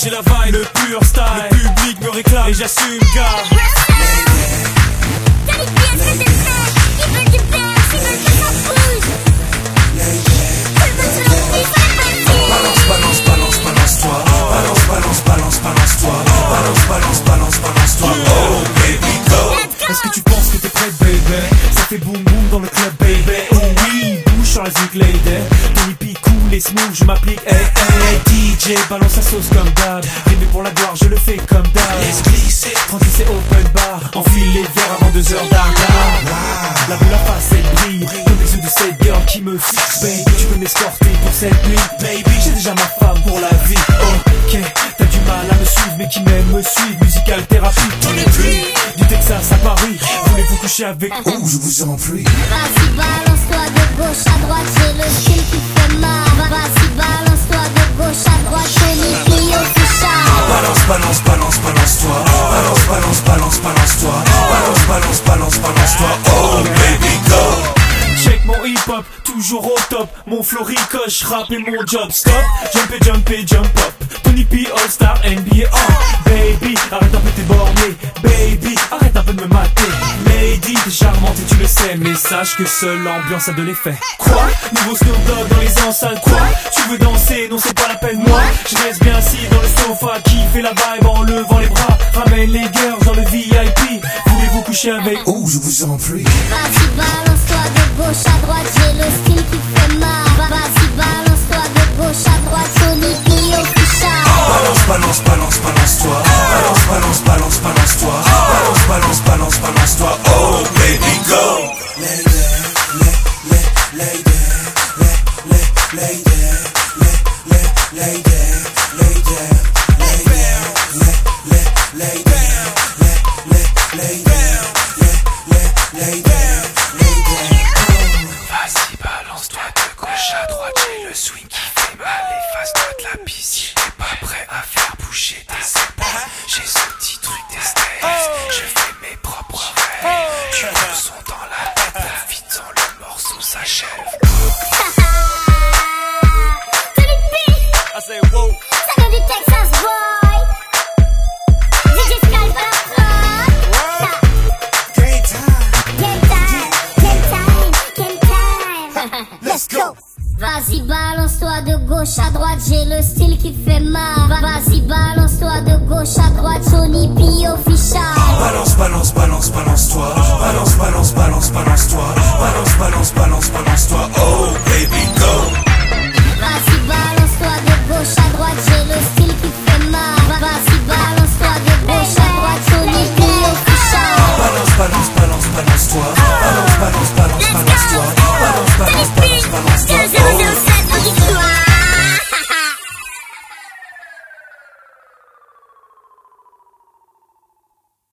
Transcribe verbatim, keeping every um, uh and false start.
j'ai la vibe, le pur style. Le public me réclame et j'assume car T'as les pieds, c'est des frères. Ils veulent du dance, ils veulent que ça bouge. Tout le monde se lance, ils veulent partir. Balance, balance, balance, balance-toi. Balance, balance, balance, balance-toi. Balance, balance, balance, balance-toi. Oh baby go. est-ce que tu penses que t'es prête, baby? Ça fait boum boum dans le club, baby. Oh oui, bouge sur la zik lady. Tony P cool et smooth, je m'applique. Hey, hey, D J, balance la sauce comme d'hab. Rimé pour la gloire, je le fais comme d'hab. Laisse glisser. Tranquille, c'est open bar. Enfile les verres avant deux heures d'argard. La vue, la face, elle brille. Comme les yeux de cette girl qui me fixe, baby. Tu peux m'escorter pour cette nuit, baby. J'ai déjà ma femme pour la vie. Ok, t'as du mal à me suivre, mais qui m'aime me suivre. Musical thérapie, du Texas à Paris. Voulez-vous coucher avec? Oh, je vous en prie. Vas-y, balance-toi de gauche à droite, j'ai le style qui fait mal. Vas-y, balance-toi de gauche à droite, Tony P official. Balance, balance, balance, balance-toi. Balance, balance, balance, balance-toi. Balance, balance, balance, balance-toi. Oh baby go. Check mon hip-hop, toujours au top. Mon flow ricoche, rap et mon job. Stop, jump et jump et jump up. Tony P All-Star N B A. Oh, baby, arrête un peu tes bornés. Baby, arrête un peu de me mater. Lady, t'es charmante et tu le sais. Mais sache que seule l'ambiance a de l'effet. Quoi? Nouveau Snoop Dogg dans les enceintes. Quoi? Tu veux danser? Non, c'est pas la peine. Moi, je reste bien assis dans le sofa. Qui fait la vibe en levant les bras. Ramène les girls dans le V I P. Voulez-vous coucher avec? Oh, je vous en prie. Vas-y, balance-toi de gauche à droite, j'ai le style qui fait mal. Vas-y, balance-toi de gauche à droite, Tony P official. Balance, balance, balance, balance-toi. Balance, balance, balance, balance-toi. Balance, balance, balance, balance-toi. Oh baby go. Lady, lady, lady, lady, lady, lady, lady, Vas-y, balance-toi de gauche à droite, j'ai le swing qui fait mal. Efface-toi de la piscine, t'es pas prêt à faire bouger tes épaules. J'ai ce